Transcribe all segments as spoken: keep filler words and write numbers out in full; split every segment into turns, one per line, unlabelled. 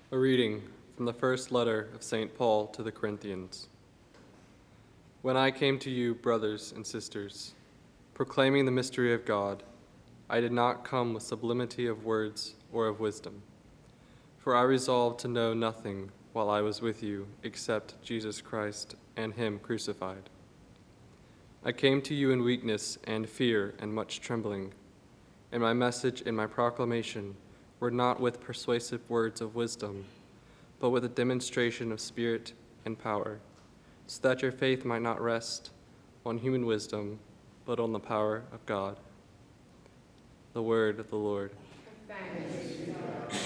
A reading from the first letter of Saint Paul to the Corinthians. When I came to you, brothers and sisters, proclaiming the mystery of God, I did not come with sublimity of words or of wisdom, for I resolved to know nothing while I was with you except Jesus Christ and him crucified. I came to you in weakness and fear and much trembling, and my message and my proclamation were not with persuasive words of wisdom, but with a demonstration of spirit and power, so that your faith might not rest on human wisdom, but on the power of God. The word of the Lord.
Thanks be to God.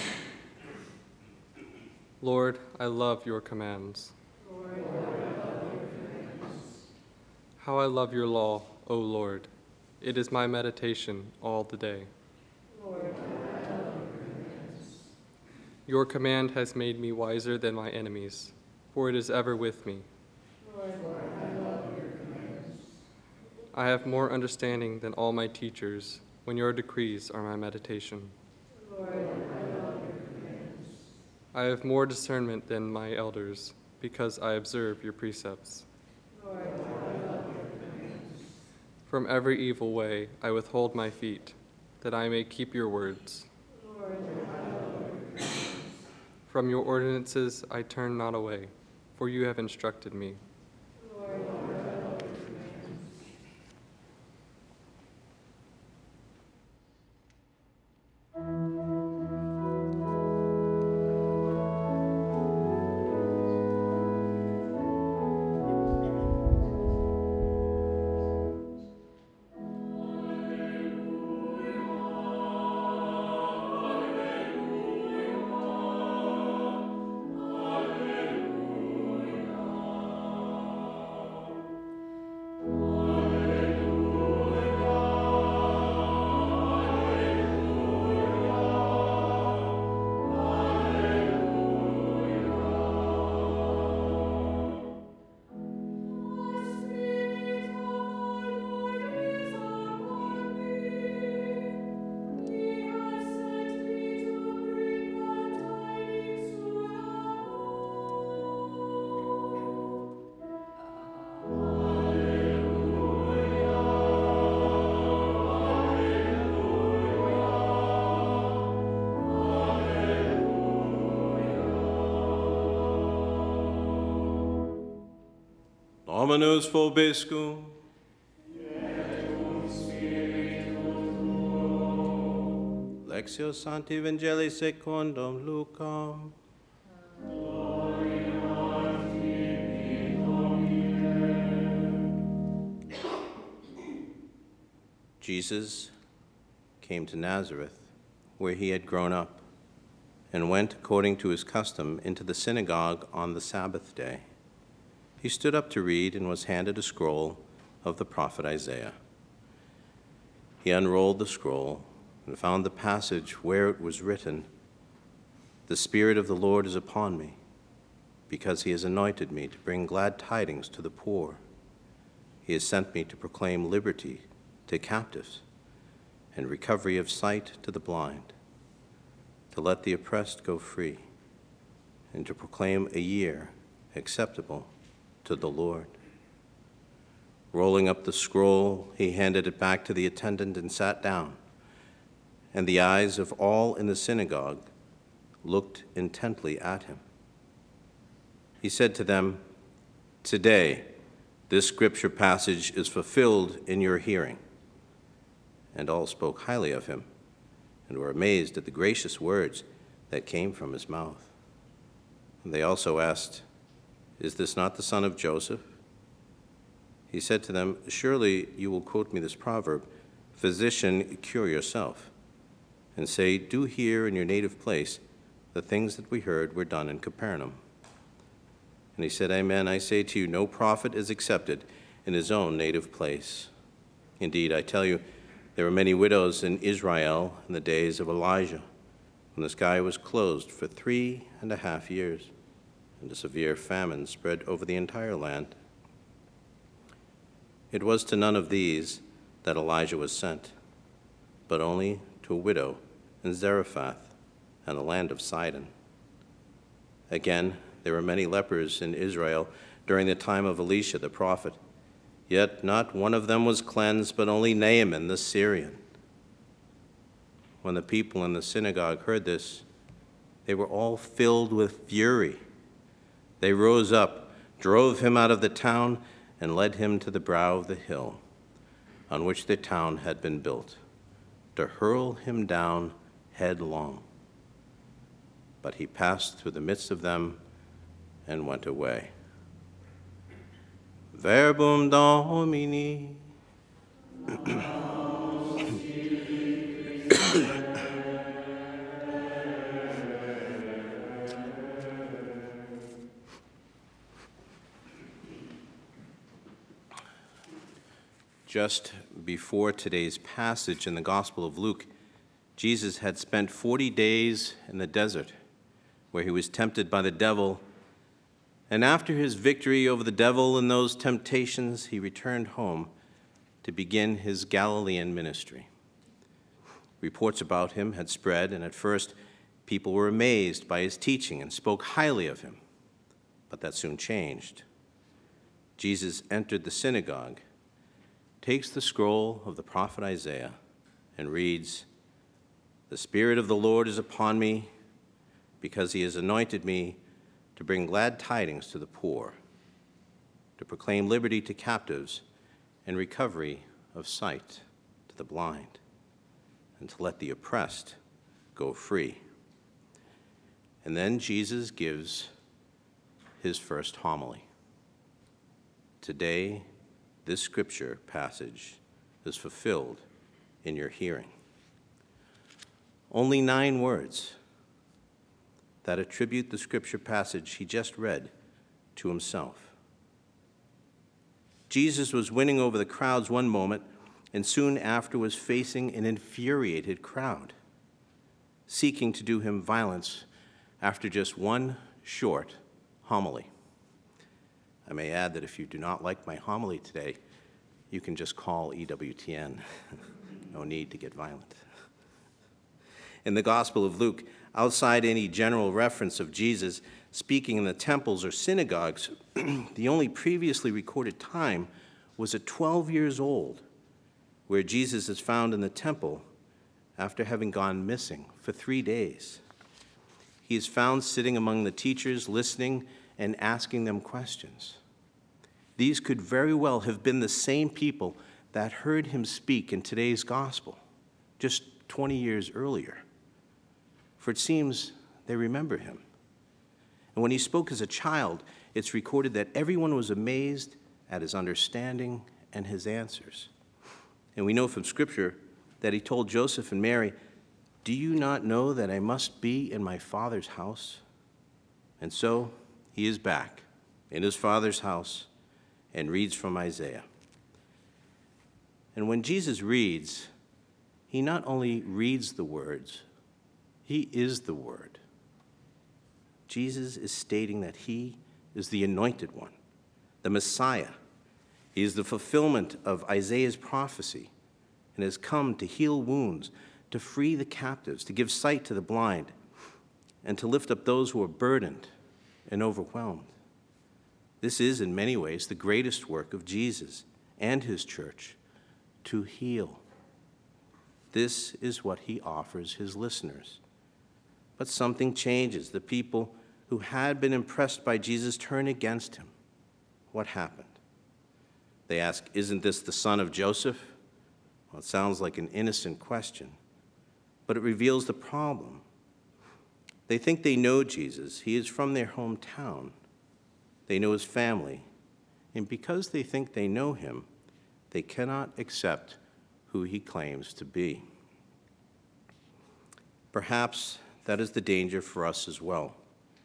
Lord, I love your commands.
Lord, I love your commands.
How I love your law, O Lord. It is my meditation all the day.
Lord, I love your commands.
Your command has made me wiser than my enemies, for it is ever with me.
Lord, I love your commands.
I have more understanding than all my teachers, when your decrees are my meditation.
Lord, I love your commands.
I have more discernment than my elders, because I observe your precepts.
Lord, I love your commands.
From every evil way I withhold my feet, that I may keep your words.
Lord, I love your commands.
From your ordinances I turn not away, for you have instructed me.
Lord, I love your commands.
Dominus vobiscum. Lectio Sancti Evangelii secundum Lucam. Jesus came to Nazareth, where he had grown up, and went according to his custom into the synagogue on the Sabbath day. He stood up to read and was handed a scroll of the prophet Isaiah. He unrolled the scroll and found the passage where it was written, "The Spirit of the Lord is upon me, because he has anointed me to bring glad tidings to the poor. He has sent me to proclaim liberty to captives and recovery of sight to the blind, to let the oppressed go free, and to proclaim a year acceptable to the Lord." Rolling up the scroll, he handed it back to the attendant and sat down. And the eyes of all in the synagogue looked intently at him. He said to them, "Today, this scripture passage is fulfilled in your hearing." And all spoke highly of him and were amazed at the gracious words that came from his mouth. And they also asked, "Is this not the son of Joseph?" He said to them, "Surely you will quote me this proverb, 'Physician, cure yourself,' and say, 'Do here in your native place the things that we heard were done in Capernaum.'" And he said, "Amen, I say to you, no prophet is accepted in his own native place. Indeed, I tell you, there were many widows in Israel in the days of Elijah, when the sky was closed for three and a half years, and a severe famine spread over the entire land. It was to none of these that Elijah was sent, but only to a widow in Zarephath and the land of Sidon. Again, there were many lepers in Israel during the time of Elisha the prophet, yet not one of them was cleansed, but only Naaman the Syrian. When the people in the synagogue heard this, they were all filled with fury. They rose up, drove him out of the town, and led him to the brow of the hill on which the town had been built, to hurl him down headlong. But he passed through the midst of them and went away. Verbum Domini. Just before today's passage in the Gospel of Luke, Jesus had spent forty days in the desert, where he was tempted by the devil. And after his victory over the devil and those temptations, he returned home to begin his Galilean ministry. Reports about him had spread, and at first people were amazed by his teaching and spoke highly of him. But that soon changed. Jesus entered the synagogue, takes the scroll of the prophet Isaiah, and reads, "The Spirit of the Lord is upon me, because he has anointed me to bring glad tidings to the poor, to proclaim liberty to captives and recovery of sight to the blind, and to let the oppressed go free." And then Jesus gives his first homily. Today, this scripture passage is fulfilled in your hearing. Only nine words that attribute the scripture passage he just read to himself. Jesus was winning over the crowds one moment, and soon after was facing an infuriated crowd, seeking to do him violence after just one short homily. I may add that if you do not like my homily today, you can just call E W T N. No need to get violent. In the Gospel of Luke, outside any general reference of Jesus speaking in the temples or synagogues, the only previously recorded time was at twelve years old, where Jesus is found in the temple after having gone missing for three days. He is found sitting among the teachers, listening and asking them questions. These could very well have been the same people that heard him speak in today's gospel just twenty years earlier, for it seems they remember him. And when he spoke as a child, it's recorded that everyone was amazed at his understanding and his answers. And we know from Scripture that he told Joseph and Mary, "Do you not know that I must be in my Father's house?" And so he is back in his Father's house and reads from Isaiah. And when Jesus reads, he not only reads the words, he is the Word. Jesus is stating that he is the Anointed One, the Messiah. He is the fulfillment of Isaiah's prophecy and has come to heal wounds, to free the captives, to give sight to the blind, and to lift up those who are burdened and overwhelmed. This is, in many ways, the greatest work of Jesus and his church, to heal. This is what he offers his listeners. But something changes. The people who had been impressed by Jesus turn against him. What happened? They ask, "Isn't this the son of Joseph?" Well, it sounds like an innocent question, but it reveals the problem. They think they know Jesus. He is from their hometown. They know his family. And because they think they know him, they cannot accept who he claims to be. Perhaps that is the danger for us as well.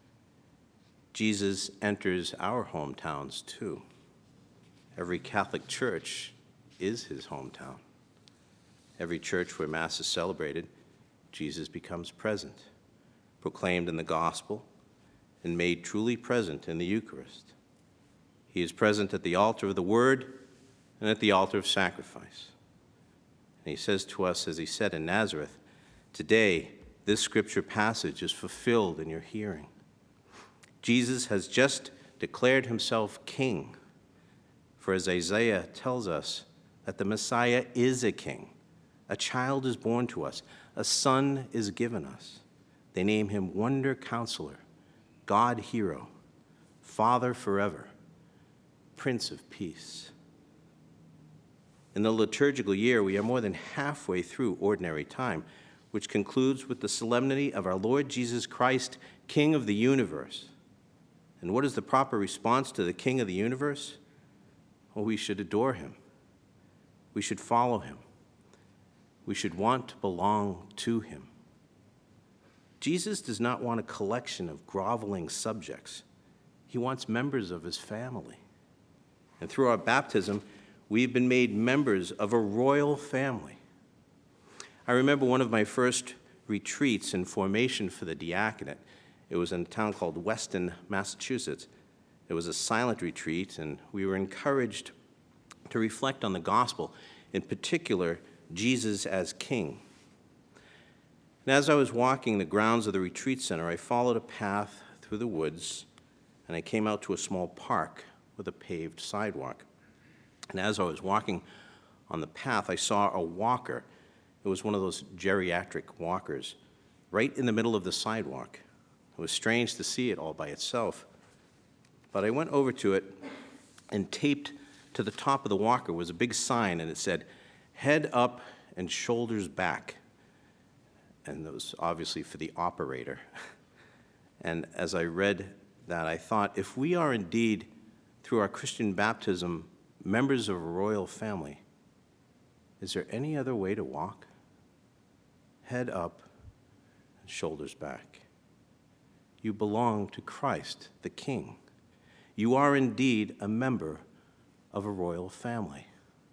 Jesus enters our hometowns too. Every Catholic church is his hometown. Every church where Mass is celebrated, Jesus becomes present, proclaimed in the gospel, and made truly present in the Eucharist. He is present at the altar of the Word and at the altar of sacrifice. And he says to us, as he said in Nazareth, "Today, this scripture passage is fulfilled in your hearing." Jesus has just declared himself king. For as Isaiah tells us that the Messiah is a king, a child is born to us, a son is given us. They name him Wonder Counselor, God Hero, Father forever, Prince of Peace. In the liturgical year, we are more than halfway through ordinary time, which concludes with the solemnity of our Lord Jesus Christ, King of the universe. And what is the proper response to the King of the universe? Well, we should adore him. We should follow him. We should want to belong to him. Jesus does not want a collection of groveling subjects. He wants members of his family. And through our baptism, we've been made members of a royal family. I remember one of my first retreats in formation for the diaconate. It was in a town called Weston, Massachusetts. It was a silent retreat, and we were encouraged to reflect on the gospel, in particular, Jesus as King. And as I was walking the grounds of the retreat center, I followed a path through the woods, and I came out to a small park with a paved sidewalk. And as I was walking on the path, I saw a walker. It was one of those geriatric walkers, right in the middle of the sidewalk. It was strange to see it all by itself. But I went over to it, and taped to the top of the walker was a big sign, and it said, "Head up and shoulders back." And that was obviously for the operator. And as I read that, I thought, if we are indeed, through our Christian baptism, members of a royal family, is there any other way to walk? Head up and shoulders back. You belong to Christ, the King. You are indeed a member of a royal family.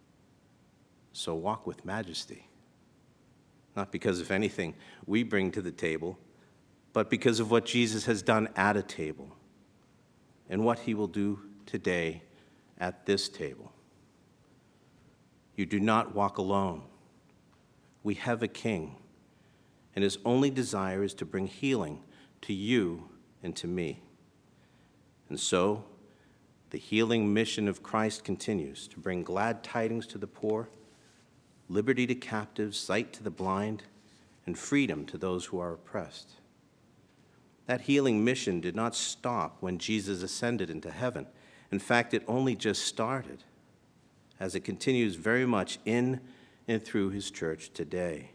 So walk with majesty, not because of anything we bring to the table, but because of what Jesus has done at a table and what he will do today at this table. You do not walk alone. We have a King, and his only desire is to bring healing to you and to me. And so, the healing mission of Christ continues to bring glad tidings to the poor, liberty to captives, sight to the blind, and freedom to those who are oppressed. That healing mission did not stop when Jesus ascended into heaven. In fact, it only just started, as it continues very much in and through his church today.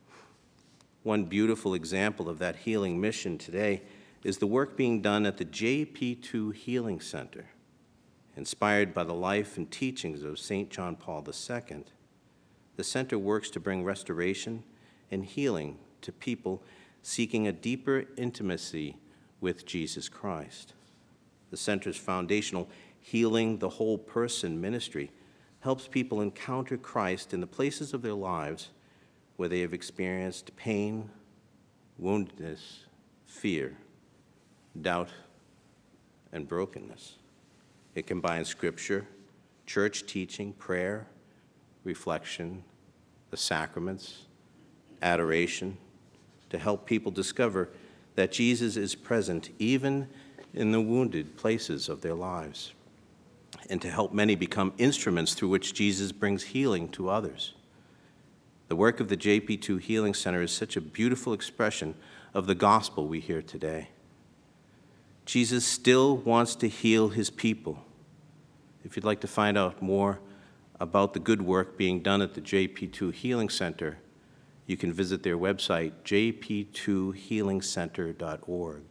One beautiful example of that healing mission today is the work being done at the J P two Healing Center. Inspired by the life and teachings of Saint John Paul the Second, the center works to bring restoration and healing to people seeking a deeper intimacy with Jesus Christ. The center's foundational Healing the Whole Person ministry helps people encounter Christ in the places of their lives where they have experienced pain, woundedness, fear, doubt, and brokenness. It combines scripture, church teaching, prayer, reflection, the sacraments, adoration, to help people discover that Jesus is present even in the wounded places of their lives, and to help many become instruments through which Jesus brings healing to others. The work of the J P two Healing Center is such a beautiful expression of the gospel we hear today. Jesus still wants to heal his people. If you'd like to find out more about the good work being done at the J P two Healing Center, you can visit their website, j p two healing center dot org.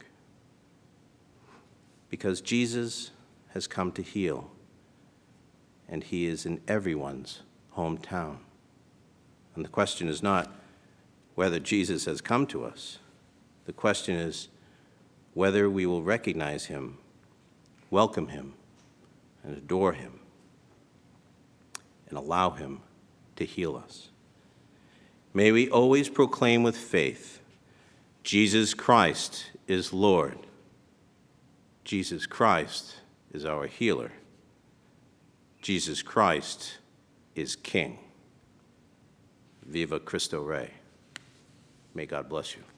Because Jesus has come to heal, and he is in everyone's hometown. And the question is not whether Jesus has come to us. The question is whether we will recognize him, welcome him, and adore him, and allow him to heal us. May we always proclaim with faith, Jesus Christ is Lord. Jesus Christ is our healer. Jesus Christ is King. Viva Cristo Rey. May God bless you.